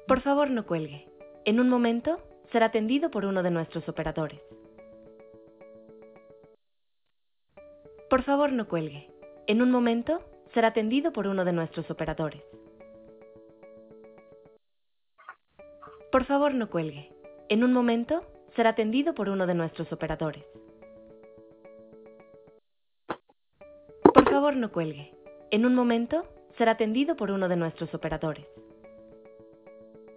Por favor, no cuelgue. En un momento será atendido por uno de nuestros operadores. Por favor, no cuelgue. En un momento será atendido por uno de nuestros operadores. Por favor, no cuelgue. En un momento será atendido por uno de nuestros operadores. Por favor, no cuelgue. En un momento será atendido por uno de nuestros operadores.